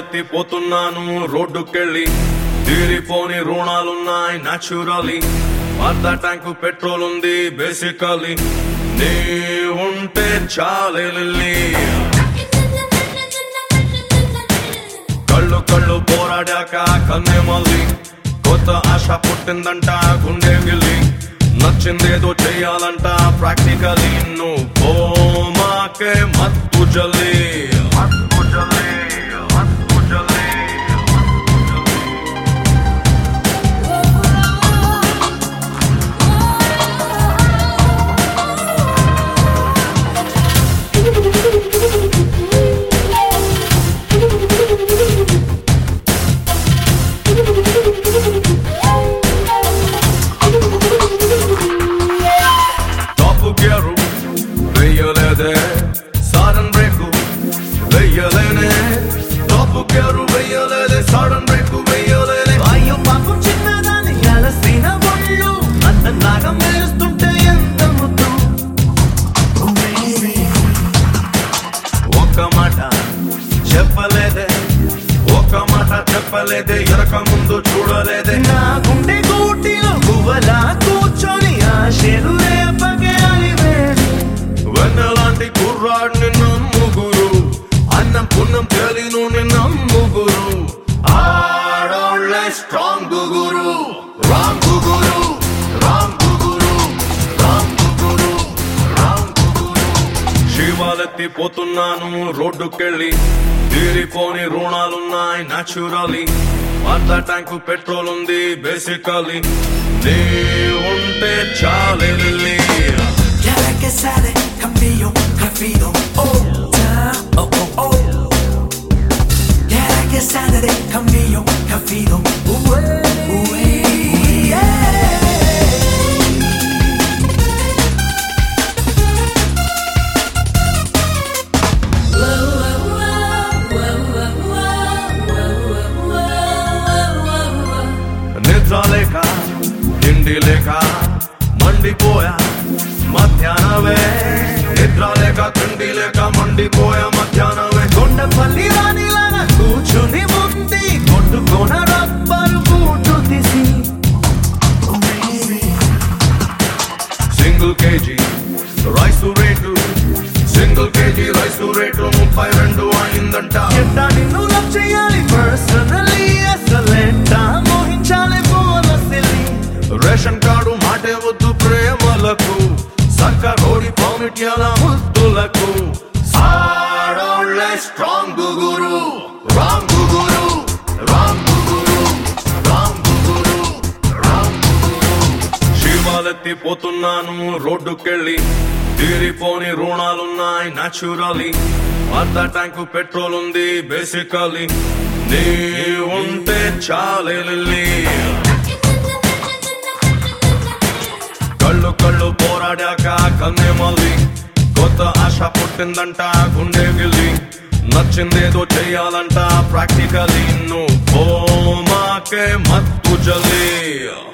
శివాలెత్తిపోతున్నాను రోడ్డుకెళ్ళి, తీరిపోని రుణాలున్నాయి న్యాచురలీ, అర్ధ ట్యాంకు పెట్రోల్ ఉంది బేసికలీ, నీ ఉంటే చాలే లిల్లీ. కళ్ళు కళ్ళు పోరాడాక కన్నే మళ్ళీ, కొత్త ఆశ పుట్టిందంట గుండె గిల్లి, నచ్చిందేదో చెయ్యాలంట ప్రాక్టికలీ, నువ్వు పోమాకే మత్తు జల్లి. వెయ్యలేదే సడన్ బ్రేకు వెయ్యలేనే, టాపు గేరు వెయ్యలేదే సడన్ బ్రేకు వెయ్యలేదే. అయ్యో పాపం చిన్నదాన్ని అలసిన ఒళ్ళు అంత నాగం వేస్తుంటే ఎంత ముద్దు. ఒక్క మాట చెప్పలేదే, ఒక్క మాట చెప్పలేదే, ఎరక ముందు చూడలేదే. నా గుండె గూటిలో గువ్వలా కూర్చొని ఆశలు రేపగే అలివేడు. వెన్నలాంటి కుర్రాడిని నమ్ముగురు, అన్నం పున్నం తెలియను నమ్ముగురు, ఆడోళ్ళే స్ట్రాంగ్ గురు, రాంగ్ గురు, రాంగ్ గురు, రాంగ్ గురు, రాంగ్ గురు. శివాలెత్తిపోతున్నాను రోడ్డుకెళ్ళి, తీరిపోని రుణాలున్నాయి న్యాచురలీ, అర్ధ ట్యాంకు పెట్రోల్ ఉంది బేసికలీ, నీ ఉంటే చాలే లిల్లీ. Quiere que sale, cambio, rápido, oh, oh, oh, oh. Quiere que sale, cambio, rápido, నిద్ర లేక తిండి లేక మండిపోయా మధ్యాహ్నమే, నిద్ర లేక తిండి లేక మండిపోయా మధ్యాహ్నమే. కొండపల్లి రాణిలాగా కూర్చుని ఉంది, కొట్టుకోన రబ్బరు బూటు తీసి. Single KG rice rate, single KG rice rate 32 అయిందంట. ఎట్టా నిన్ను లవ్ చేయాలి పర్సనలీ, అసలెట్ట మోహించాలి పోలసిలి. రేషన్ కార్డు మాటే వద్దు ప్రేమలకు, సక్క రోడి పౌనిట్యాల ముద్దులకు, ఆడోళ్ళే స్ట్రాంగ్ గురు, రాంగ్ గురు, రాంగ్ గురు, రాంగ్ గురు, రాంగ్ గురు. శివాలెత్తిపోతున్నాను రోడ్డుకెళ్ళి, తీరిపోని రుణాలున్నాయి న్యాచురలీ, అర్ధ ట్యాంకు పెట్రోల్ ఉంది బేసికలీ, నీ ఉంటే చాలే లిల్లీ. కళ్ళు కళ్ళు పోరాడాక కన్నే మళ్ళీ, కొత్త ఆశ పుట్టిందంట గుండె గిల్లి, నచ్చిందేదో చెయ్యాలంట ప్రాక్టికలీ, నువ్వు పోమాకే మత్తు జల్లి.